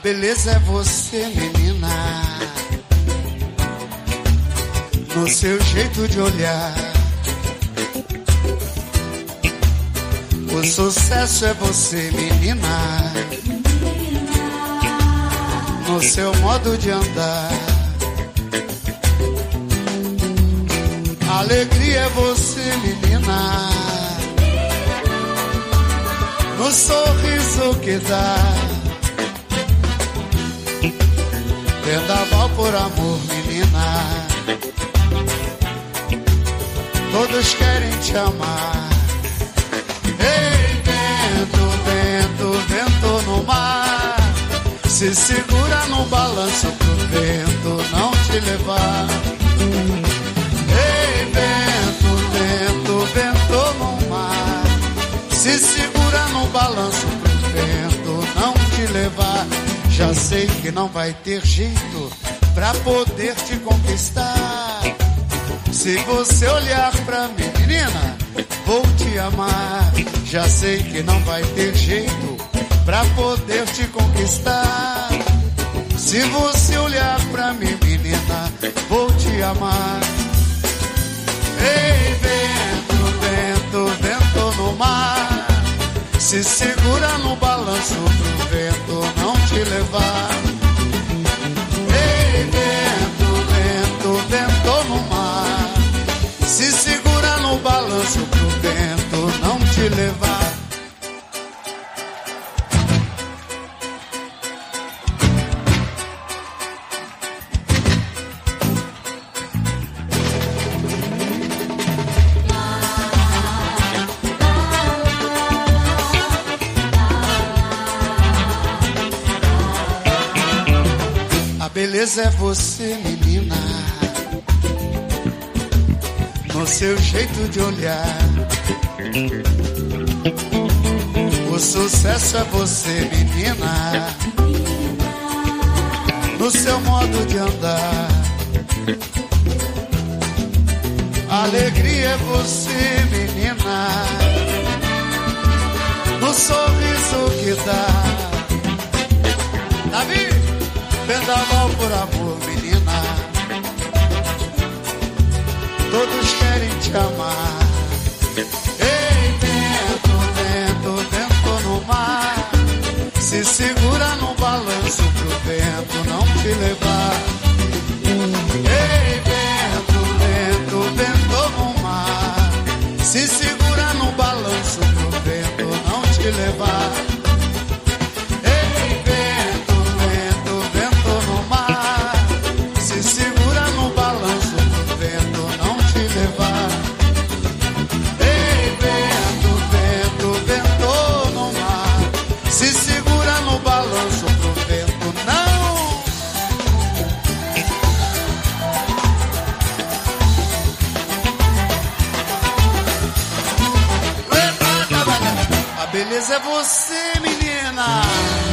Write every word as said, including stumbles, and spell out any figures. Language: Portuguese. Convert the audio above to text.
beleza é você, menina, no seu jeito de olhar. O sucesso é você, menina, no seu modo de andar. A alegria é você, menina, no sorriso que dá. Vendaval por amor, menina, todos querem te amar. Ei, vento, vento, vento no mar, se segura no balanço pro vento não te levar. Ei, vento, vento, vento no mar, se segura no balanço pro vento não te levar. Já sei que não vai ter jeito pra poder te conquistar. Se você olhar pra mim, menina, vou te amar. Já sei que não vai ter jeito pra poder te conquistar. Se você olhar pra mim, menina, vou te amar. Ei, vento, vento, vento no mar, se segura no balanço pro vento não te levar. Ei, vento, vento, vento no mar, se segura no balanço pro vento não te levar. Beleza é você, menina, no seu jeito de olhar. O sucesso é você, menina, no seu modo de andar. A alegria é você, menina, no sorriso que dá. Davi! Vendaval por amor, menina, todos querem te amar. Ei, vento, vento, vento no mar, se segura no balanço pro vento não te levar. Ei, vento, vento, vento no mar, se segura no balanço pro vento não te levar. Beleza é você, menina.